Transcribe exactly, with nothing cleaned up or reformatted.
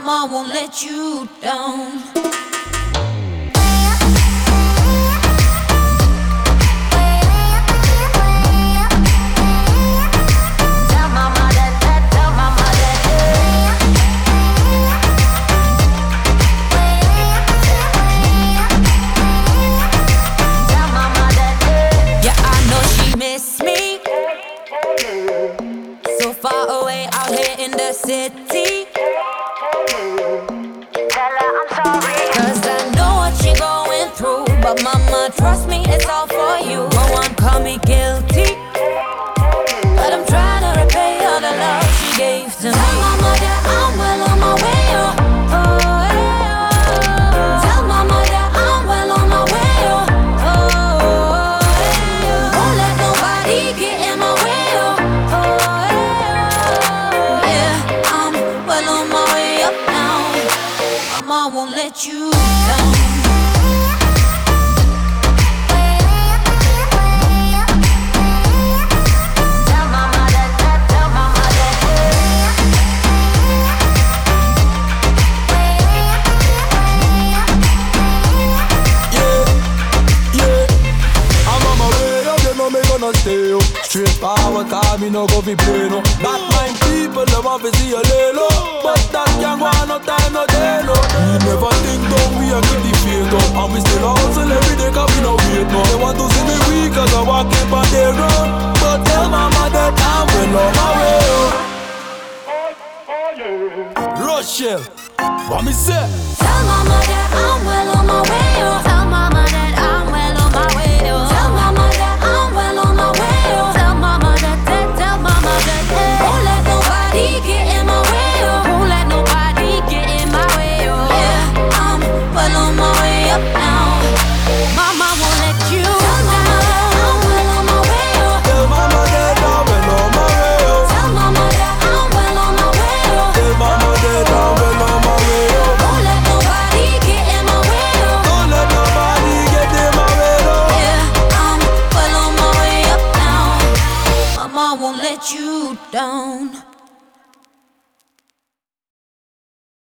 Mama won't let you down. So far away out here in the city. Tell her I'm sorry, cause I know what she going through. But mama, trust me, it's all for you. No one call me guilty, but I'm trying to repay all the love she gave to me. Tell mama that I'm well on my way, oh, oh, yeah. Tell mama that I'm well on my way, oh, oh, yeah. Won't let nobody get in my way, oh, oh. Mama won't let you down. Tell mama that, that, tell mama that. Yeah, yeah. I'm on my way up, you know me gonna stay up. Straight forward, cause me no go fi play no. Bad mind people, they want to see you lay low, but that can't go on no time, no day, no. We never think down, we a keep the faith up, and we still hustle every day, cause we no wait no. They want to see me weak, cause I walk up on their road, but tell mama that I'm well on my way up. Rochelle, what me say? Tell mama that I'm well on my way, oh. Tell mama that I'm well on my way, oh. Tell mama that I'm well on my way, oh. Tell mama that, that, tell mama that, that. Won't let nobody get in my way, oh. Won't let nobody get in my way, oh. Yeah, I'm well on my way up now. Mama won't let you down. I'm well on my way, oh. Tell mama that I'm well on my way, oh. Tell mama that I'm well on my way, oh. Tell mama that I'm well on my way, oh. Won't let nobody get in my way, oh. Don't let nobody get in my way, oh. Yeah, I'm well on my way up now. Mama won't let you down.